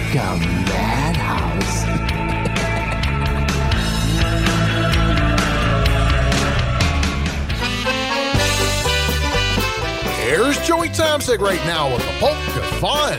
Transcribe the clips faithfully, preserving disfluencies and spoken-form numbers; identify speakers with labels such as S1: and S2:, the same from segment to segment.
S1: like a madhouse.
S2: Here's Joey Tomsic right now with the polka fun.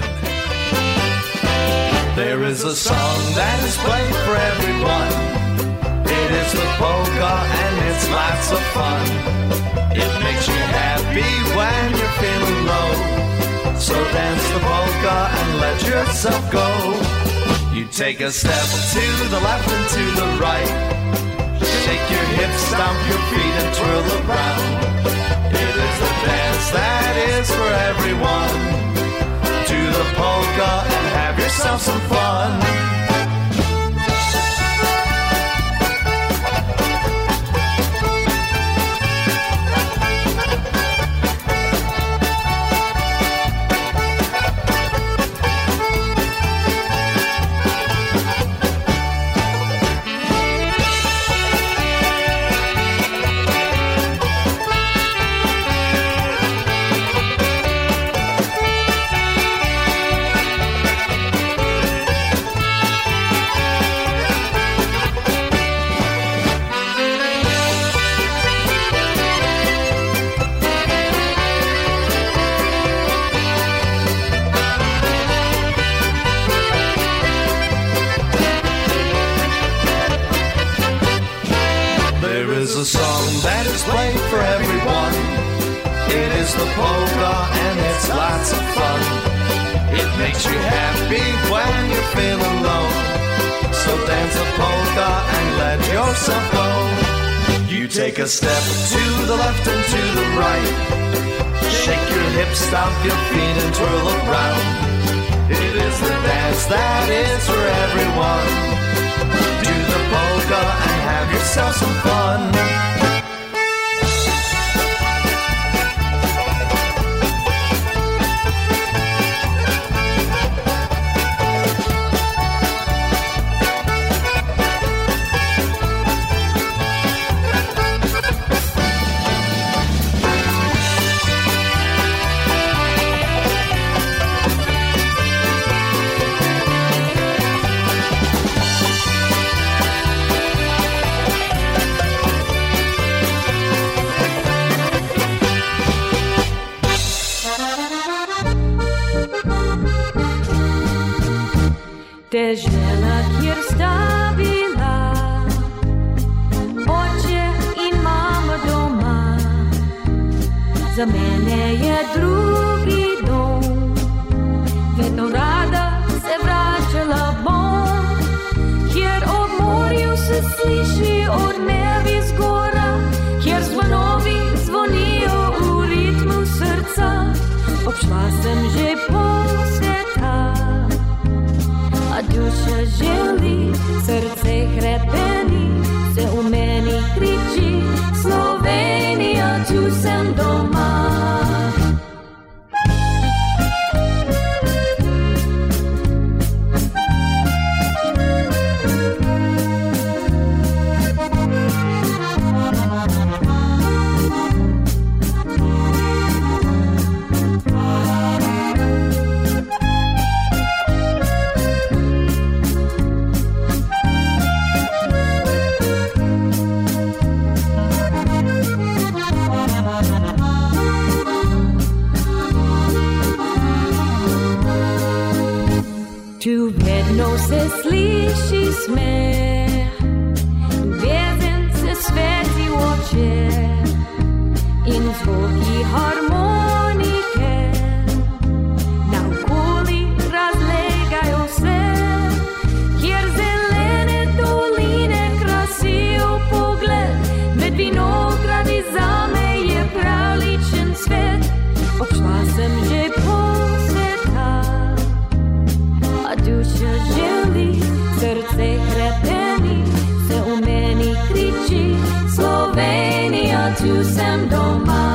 S3: There is a song that is played for everyone. It is the polka and it's lots of fun. It makes you happy when you're feeling low. So dance the polka and let yourself go. You take a step to the left and to the right. Shake your hips, stomp your feet and twirl around. It is the dance that is for everyone. Do the polka and have yourself some fun. A song that is played for everyone. It is the polka and it's lots of fun. It makes you happy when you're feeling low. So dance the polka and let yourself go. You take a step to the left and to the right. Shake your hips, stomp your feet and twirl around. It is the dance that is for everyone. Do the polka and have yourself some fun.
S4: Te žena kjer sta bila, oče in mama doma, za mene je drugi dom, vedno rada se vračala bom, kjer ob morju se sliši odmevi zgora, kjer zvonovi zvonijo v ritmu srca, obšla sem že pol sveta. A duša želi, srce hrepeni, se v meni kriči, Slovenija, tu sem doma. Tu vedno se sliši smeh, ljubezen se sveti v očeh in zvoki harmonike naokoli razlegajo vse, kjer zelene doline krasijo pogled, med vinogradi zame je pravličen svet, obšla sem že pol sveta. A duša želi, srce hrepeni, se v meni kriči, Slovenija, tu sem doma.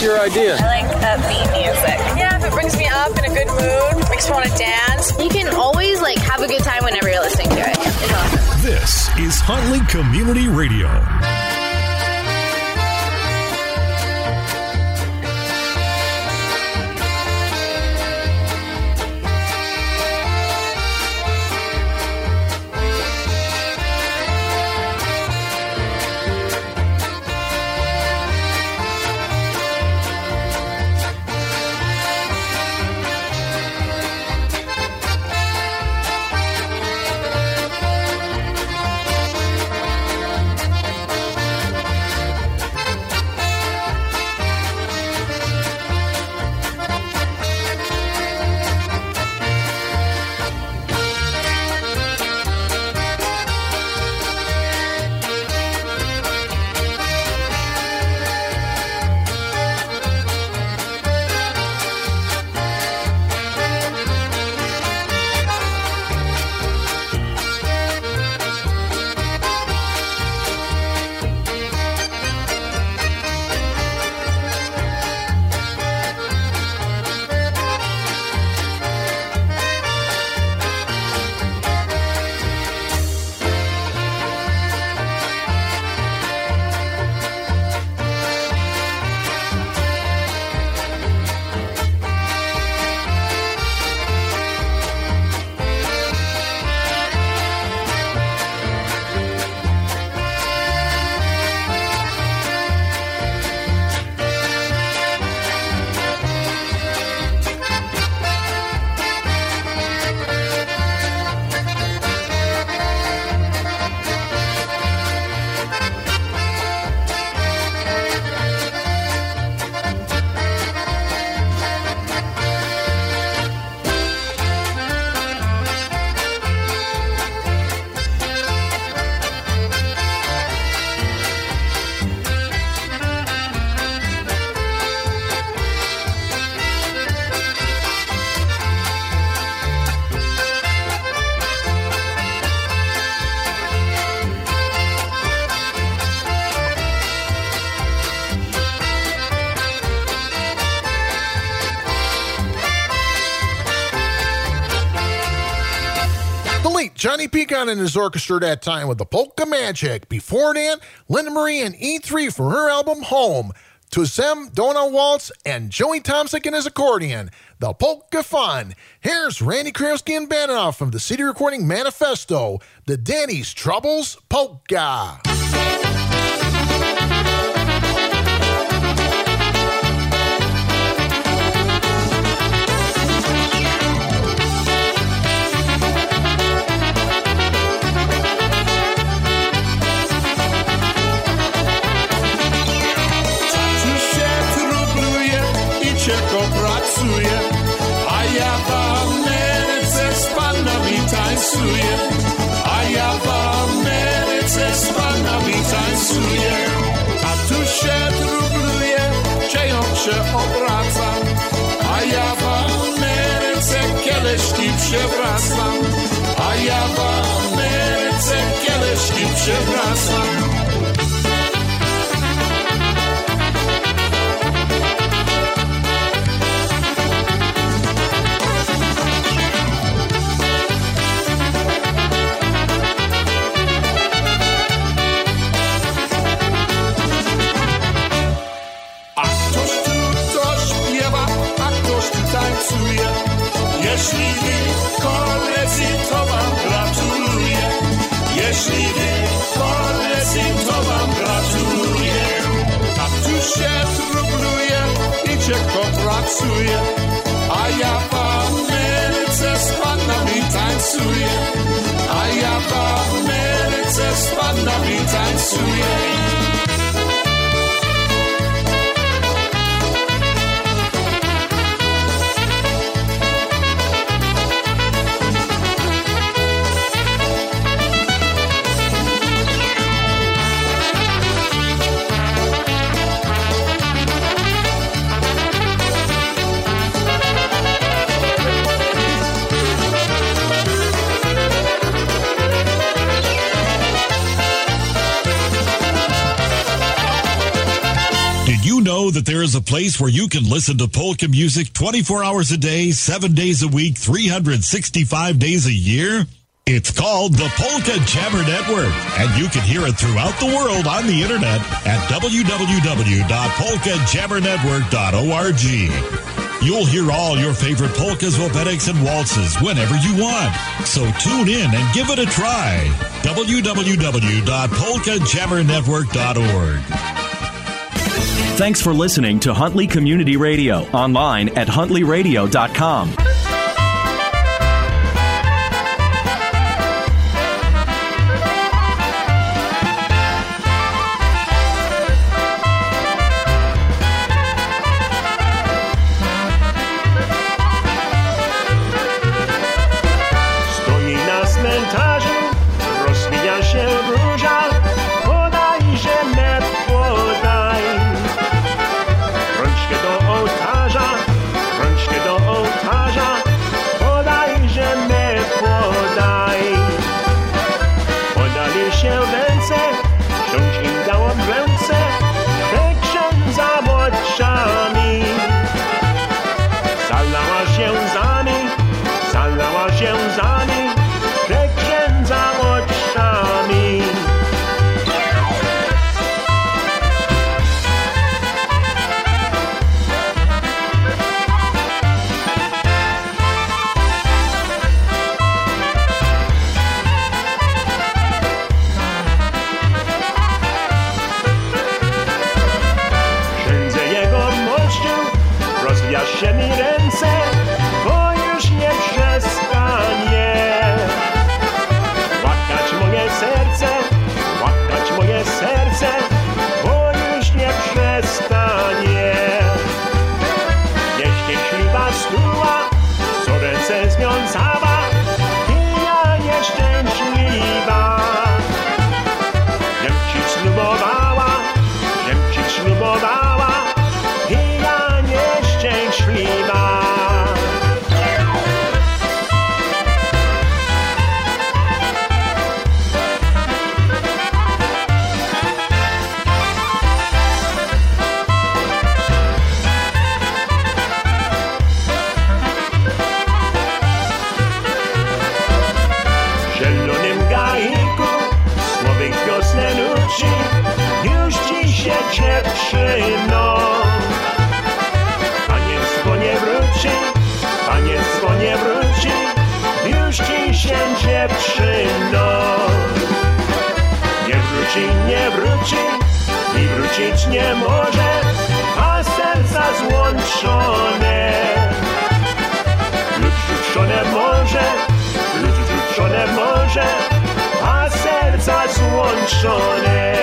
S5: your idea?
S6: I like upbeat music. Yeah, if it brings me up in a good mood, makes me want to dance.
S7: You can always like have a good time whenever you're listening to it. It's awesome.
S8: This is Huntley Community Radio.
S2: Johnny Pecan and his orchestra that time with the Polka Magic. Before that, Linda Marie and E three from her album Home. To Zem, Donna Waltz, and Joey Tomsic and his accordion. The Polka Fun. Here's Randy Kramsky and Bananoff from the C D Recording Manifesto. The Danny's Troubles Polka.
S9: Pracuje, a ja w Ameryce z panami tańcuję, a ja w Ameryce z panami tańcuję, a tu się drubluje, dzieją się obraca, a ja w Ameryce kieleszki przewracam, a ja w Ameryce kieleszki przewracam. Jeśli wy, koledzy, to wam gratuluję. Jeśli wy, koledzy, to wam gratuluję. A tu się trubluje i cieko pracuje, a ja w Ameryce z panami tańcuję, a ja w Ameryce z panami tańcuję.
S8: that there is a place where you can listen to polka music twenty-four hours a day, seven days a week, three hundred sixty-five days a year? It's called the Polka Jammer Network, and you can hear it throughout the world on the internet at w w w dot polka jammer network dot org. You'll hear all your favorite polkas, wobetiks, and waltzes whenever you want. So tune in and give it a try. w w w dot polka jammer network dot org.
S5: Thanks for listening to Huntley Community Radio, online at huntley radio dot com.
S10: Nie może, a serca złączone. Lud rzucone może, lud rzucone może, a serca złączone.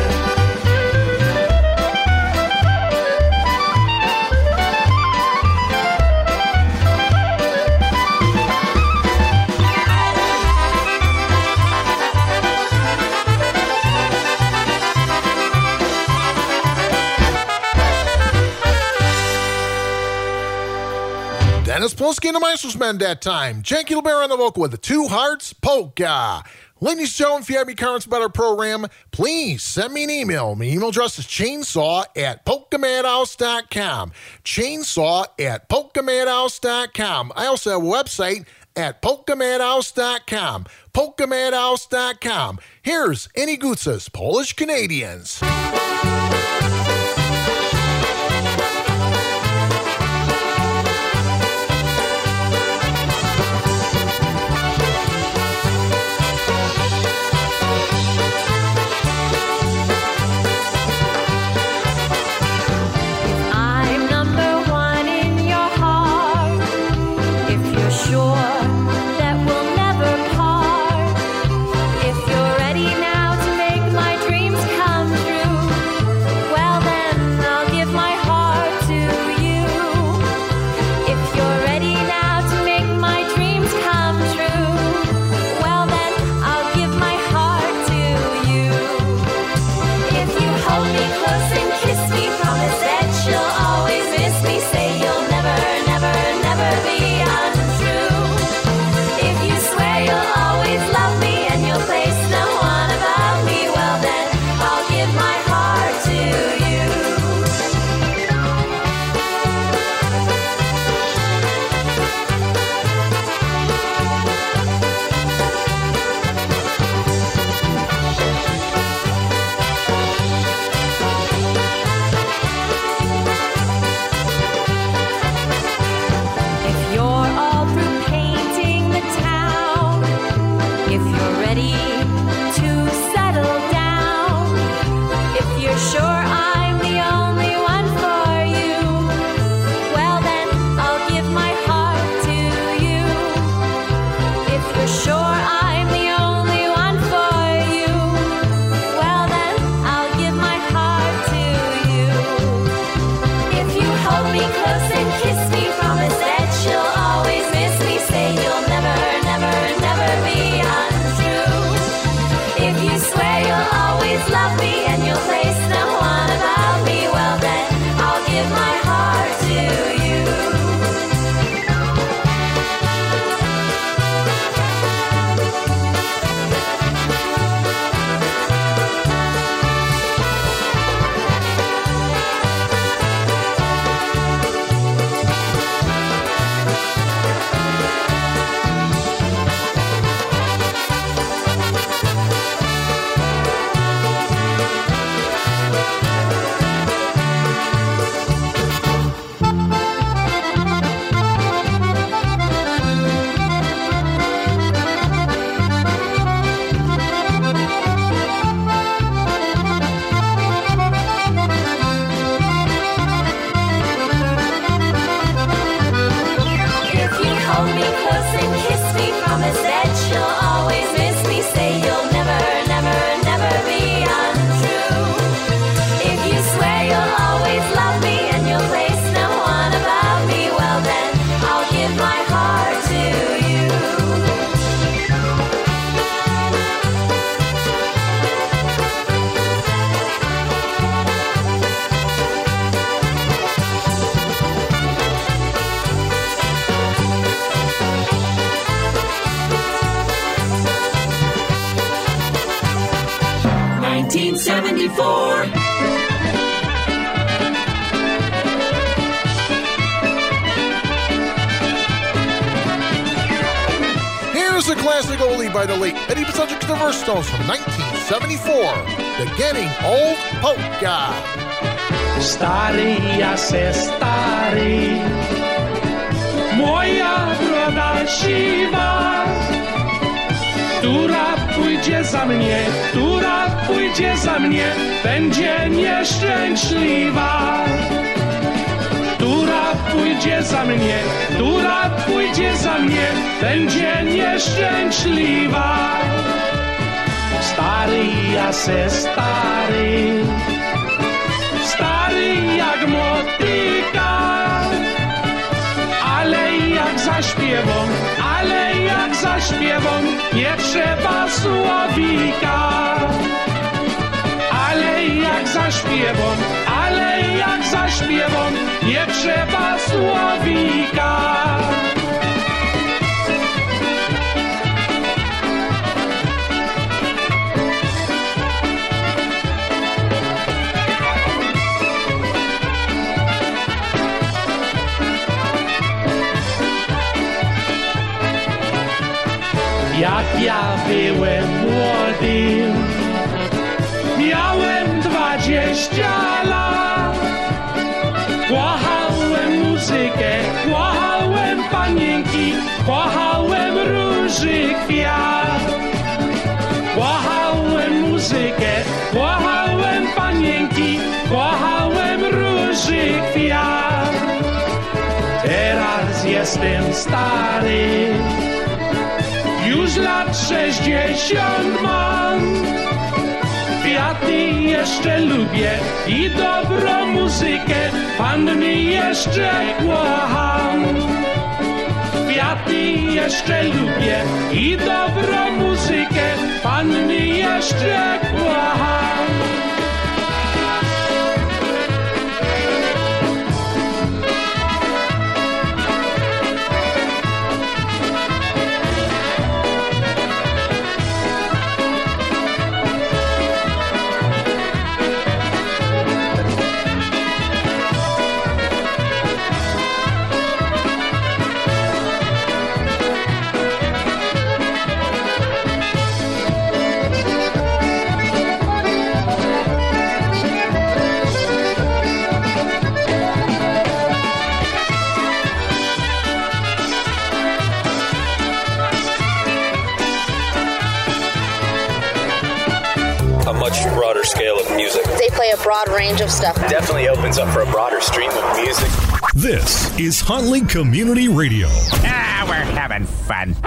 S2: Dennis Polsky and the Meistersmen that time. Janky LeBear on the vocal with the Two Hearts Polka. Ladies and gentlemen, if you have any comments about our program, please send me an email. My email address is chainsaw at polka madhouse dot com. Chainsaw at polka madhouse dot com. I also have a website at polka madhouse dot com. polka madhouse dot com. Here's Any Gutzes, Polish Canadians.
S4: If you're ready now to make my dreams come true, you'll always miss me, say you'll never, never, never be untrue. If you swear you'll always love me and you'll place no one above me, well then I'll give my heart to you.
S11: nineteen seventy-four.
S2: Here's a classic oldie by the late Eddie Pacek and the Verse Stones from nineteen seventy-four, The Getting Old Polka.
S12: Stary, ja se stary, moja broda siwa, która pójdzie za mnie, która pójdzie za mnie, będzie nieszczęśliwa. Która pójdzie za mnie, która pójdzie za mnie, będzie nieszczęśliwa. Stary, ja se stary, stary jak motyka, ale jak zaśpiewam, ale jak zaśpiewam, nie trzeba słowika. Ale jak zaśpiewam, ale jak zaśpiewam, nie trzeba słowika. Jak ja byłem młody, miałem dwadzieścia lat, kochałem muzykę, kochałem panienki, kochałem róży kwiat. Kochałem muzykę, kochałem panienki, kochałem róży kwiat. Teraz jestem stary, już lat sześćdziesiąt mam. Kwiaty jeszcze lubię i dobrą muzykę, panny jeszcze kocham. Kwiaty jeszcze lubię i dobrą muzykę, panny jeszcze kocham.
S13: Broader scale of music.
S7: They play a broad range of stuff.
S13: Definitely opens up for a broader stream of music.
S8: This is Huntley Community Radio.
S14: Ah, we're having fun.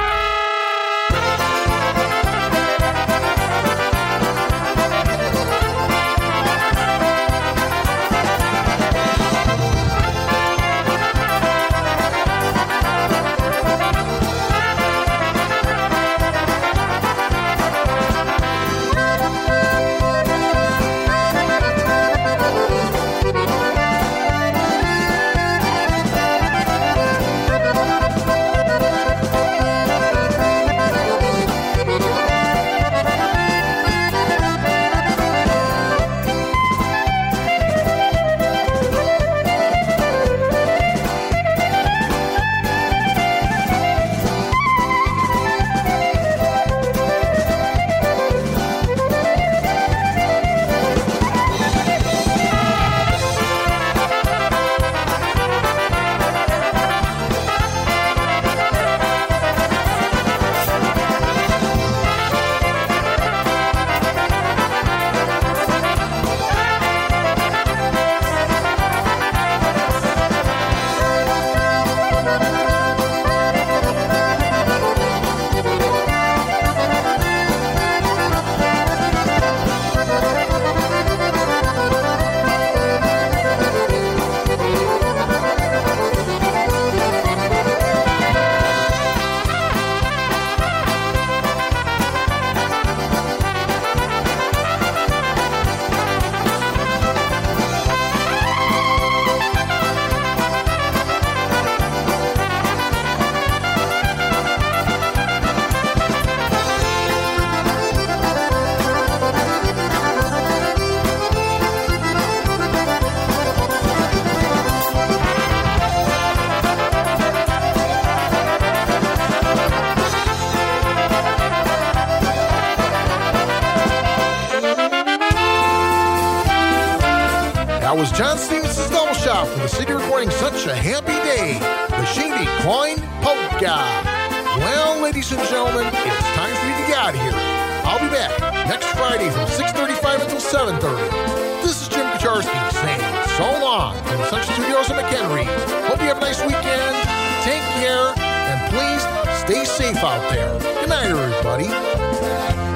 S2: That was John Stevenson's double shot for the city recording Such a Happy Day, the Shindy Coin Polka. Well, ladies and gentlemen, it's time for you to get out of here. I'll be back next Friday from six thirty-five until seven thirty. This is Jim Kaczarski saying so long from the Central Studios in McHenry. Hope you have a nice weekend. Take care, and please stay safe out there. Good night, everybody.